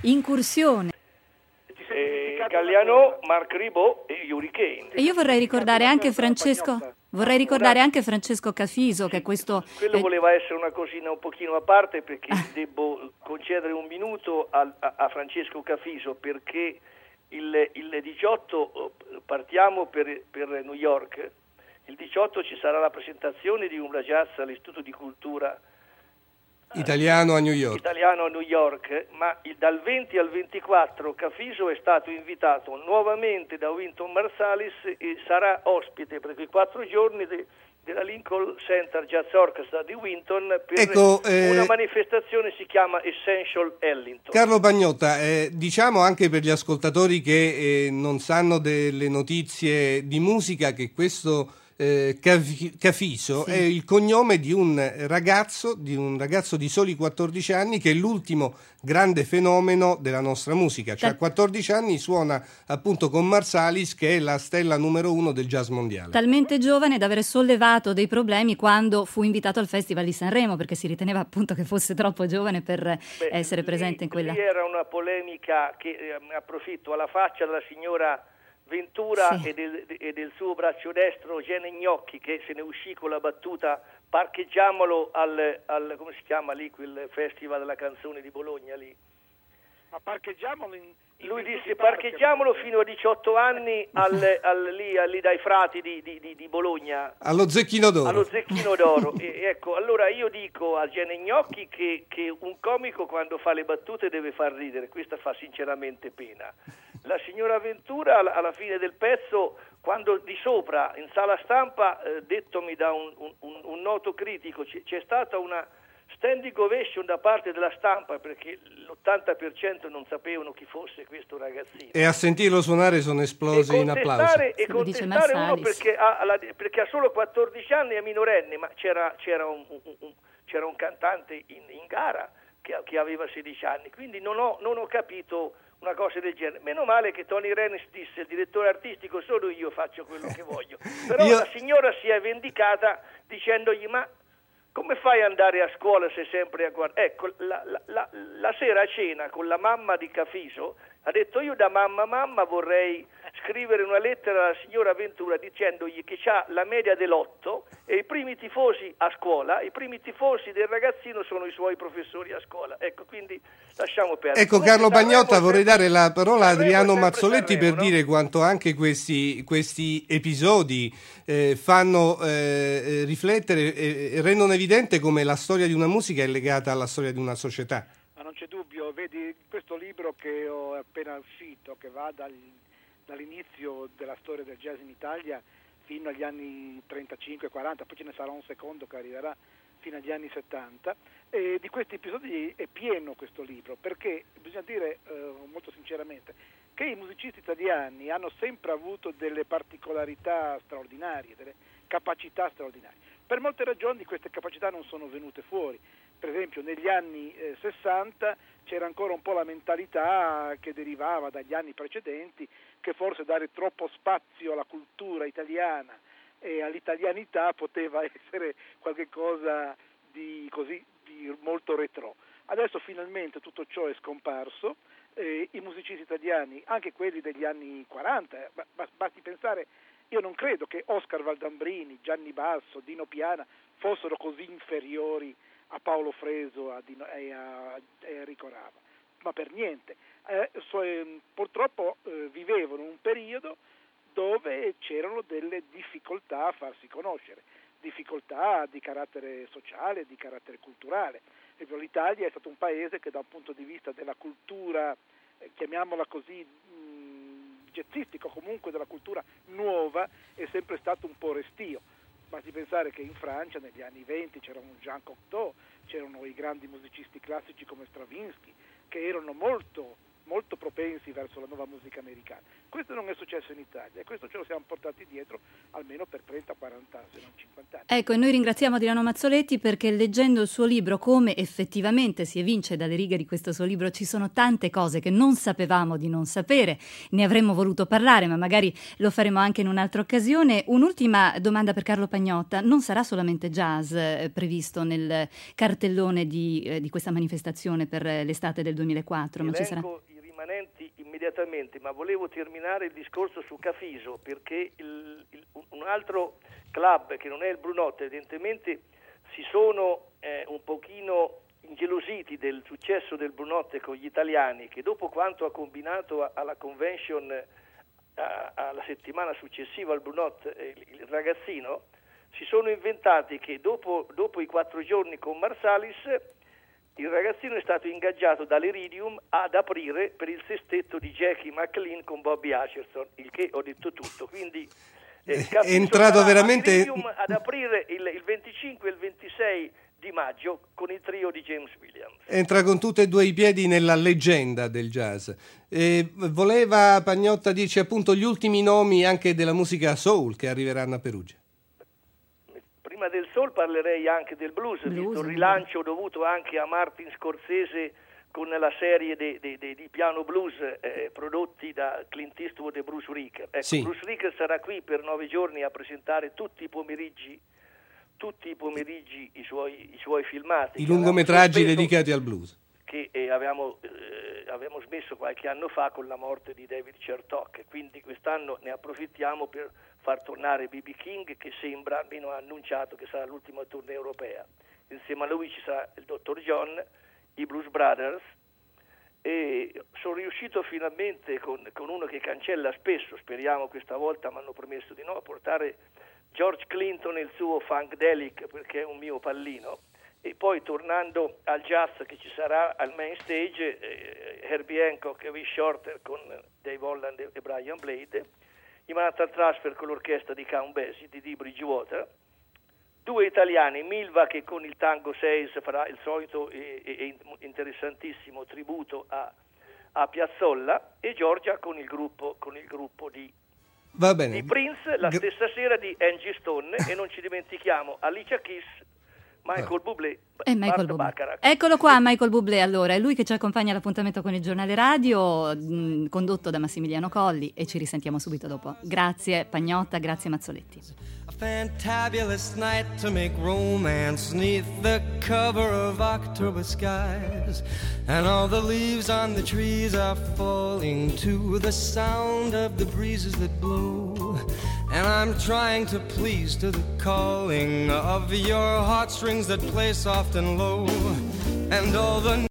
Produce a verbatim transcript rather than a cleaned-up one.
incursione. Eh, Galliano, Marc Ribot e Hurricane. E io vorrei ricordare anche Francesco, vorrei ricordare anche Francesco Cafiso, che questo... Quello è... voleva essere una cosina un pochino a parte, perché devo concedere un minuto a, a, a Francesco Cafiso, perché il, il diciotto partiamo per, per New York, il diciotto ci sarà la presentazione di un ragazzo all'Istituto di Cultura italiano a New York. Italiano a New York, ma il, dal venti al ventiquattro Cafiso è stato invitato nuovamente da Wynton Marsalis e sarà ospite per quei quattro giorni de, della Lincoln Center Jazz Orchestra di Wynton per ecco, eh, una manifestazione, si chiama Essential Ellington. Carlo Pagnotta, eh, diciamo anche per gli ascoltatori che eh, non sanno delle notizie di musica che questo Eh, Cafiso sì. È il cognome di un ragazzo di un ragazzo di soli quattordici anni, che è l'ultimo grande fenomeno della nostra musica, cioè a quattordici anni suona appunto con Marsalis, che è la stella numero uno del jazz mondiale. Talmente giovane da avere sollevato dei problemi quando fu invitato al Festival di Sanremo, perché si riteneva appunto che fosse troppo giovane per Beh, essere lì, presente in quella... Lì era una polemica che, eh, approfitto, alla faccia della signora Ventura sì. e, del, e del suo braccio destro Gene Gnocchi, che se ne uscì con la battuta: parcheggiamolo al, al come si chiama lì quel festival della canzone di Bologna lì. Ma parcheggiamolo in, in lui disse parcheggiamolo fino a diciotto anni al, al, lì, lì dai frati di, di, di, di Bologna allo Zecchino d'Oro allo Zecchino d'Oro e, ecco, allora io dico a Gene Gnocchi che, che un comico quando fa le battute deve far ridere, questa fa sinceramente pena. La signora Ventura alla, alla fine del pezzo, quando di sopra in sala stampa, eh, dettomi da un, un, un noto critico, c- c'è stata una standing ovation da parte della stampa, perché l'ottanta per cento non sapevano chi fosse questo ragazzino. E a sentirlo suonare sono esplose in applausi. E contestare uno perché ha, la, perché ha solo quattordici anni e è minorenne, ma c'era, c'era, un, un, un, c'era un cantante in, in gara che, che aveva sedici anni, quindi non ho, non ho capito una cosa del genere. Meno male che Tony Rennes disse: il direttore artistico solo io faccio quello che voglio. Però io... la signora si è vendicata dicendogli: ma come fai ad andare a scuola se sempre a guardare? Ecco, la, la, la, la sera a cena con la mamma di Cafiso ha detto: io da mamma mamma vorrei scrivere una lettera alla signora Ventura dicendogli che ha la media dell'otto e i primi tifosi a scuola, i primi tifosi del ragazzino sono i suoi professori a scuola. Ecco, quindi lasciamo perdere. Ecco, Carlo Pagnotta, vorrei dare la parola a Adriano Mazzoletti Sanremo, per no? dire quanto anche questi, questi episodi eh, fanno eh, riflettere e rendono evidente come la storia di una musica è legata alla storia di una società. Ma non c'è dubbio, vedi questo libro che ho appena uscito, che va dal, dall'inizio della storia del jazz in Italia fino agli anni trentacinque quaranta, poi ce ne sarà un secondo che arriverà fino agli anni settanta, e di questi episodi è pieno questo libro, perché bisogna dire eh, molto sinceramente che i musicisti italiani hanno sempre avuto delle particolarità straordinarie, delle capacità straordinarie. Per molte ragioni queste capacità non sono venute fuori. Per esempio negli anni eh, sessanta c'era ancora un po' la mentalità che derivava dagli anni precedenti, che forse dare troppo spazio alla cultura italiana e all'italianità poteva essere qualcosa di così di molto retro. Adesso finalmente tutto ciò è scomparso, eh, i musicisti italiani, anche quelli degli anni quaranta, eh, basti pensare, io non credo che Oscar Valdambrini, Gianni Basso, Dino Piana fossero così inferiori a Paolo Freso a Dino, e a Enrico Rava, ma per niente. Eh, so, eh, purtroppo eh, vivevano un periodo dove c'erano delle difficoltà a farsi conoscere, difficoltà di carattere sociale, di carattere culturale. L'Italia è stato un paese che da un punto di vista della cultura, eh, chiamiamola così, mh, jazzistico, comunque della cultura nuova, è sempre stato un po' restio. Basti pensare che in Francia negli anni venti c'era un Jean Cocteau, c'erano i grandi musicisti classici come Stravinsky, che erano molto molto propensi verso la nuova musica americana. Questo non è successo in Italia e questo ce lo siamo portati dietro almeno per trenta quaranta anni, se non cinquanta anni. Ecco, e noi ringraziamo Dilano Mazzoletti perché leggendo il suo libro, come effettivamente si evince dalle righe di questo suo libro, ci sono tante cose che non sapevamo di non sapere, ne avremmo voluto parlare, ma magari lo faremo anche in un'altra occasione. Un'ultima domanda per Carlo Pagnotta: non sarà solamente jazz eh, previsto nel cartellone di, eh, di questa manifestazione per l'estate del duemilaquattro? Ma ci sarà... i rimanenti immediatamente, ma volevo terminare il discorso su Cafiso, perché il, il, un altro club che non è il Brunotte evidentemente si sono eh, un pochino ingelositi del successo del Brunotte con gli italiani, che dopo quanto ha combinato a, alla convention a, alla settimana successiva al Brunotte eh, il, il ragazzino, si sono inventati che dopo, dopo i quattro giorni con Marsalis il ragazzino è stato ingaggiato dall'Iridium ad aprire per il sestetto di Jackie McLean con Bobby Hutcherson, il che ho detto tutto. Quindi eh, è entrato veramente ad aprire il, il venticinque e il ventisei di maggio con il trio di James Williams. Entra con tutti e due i piedi nella leggenda del jazz. Eh, voleva Pagnotta dirci appunto gli ultimi nomi anche della musica soul che arriveranno a Perugia. Prima del soul parlerei anche del blues, blues visto il rilancio dovuto anche a Martin Scorsese con la serie de, de, de, di piano blues eh, prodotti da Clint Eastwood e Bruce Ricker. Ecco, sì. Bruce Ricker sarà qui per nove giorni a presentare tutti i pomeriggi tutti i pomeriggi i suoi, i suoi filmati. I lungometraggi sospeso, dedicati al blues. Che eh, avevamo, eh, avevamo smesso qualche anno fa con la morte di David Chertok, quindi quest'anno ne approfittiamo per far tornare B B King, che sembra, almeno ha annunciato che sarà l'ultima tournée europea. Insieme a lui ci sarà il dottor John, i Blues Brothers, e sono riuscito finalmente con, con uno che cancella spesso, speriamo questa volta, mi hanno promesso di no, a portare George Clinton e il suo Funkadelic, perché è un mio pallino. E poi tornando al jazz che ci sarà al main stage, eh, Herbie Hancock e Ray Shorter con Dave Holland e Brian Blade, i Manhattan Transfer con l'orchestra di Count Basie, di Dee Bridgewater, due italiani, Milva che con il Tango sei farà il solito e, e interessantissimo tributo a, a Piazzolla, e Giorgia con il gruppo, con il gruppo di, Va bene. di Prince, la stessa sera di Angie Stone, e non ci dimentichiamo Alicia Keys, Michael Bublé e Michael Bublé. Eccolo qua Michael Bublé, allora è lui che ci accompagna all'appuntamento con il giornale radio mh, condotto da Massimiliano Colli, e ci risentiamo subito dopo. Grazie Pagnotta, grazie Mazzoletti. A fantabulous night to make romance 'neath the cover of October skies, and all the leaves on the trees are falling to the sound of the breezes that blow, and I'm trying to please to the calling of your heartstrings that play soft and low, and all the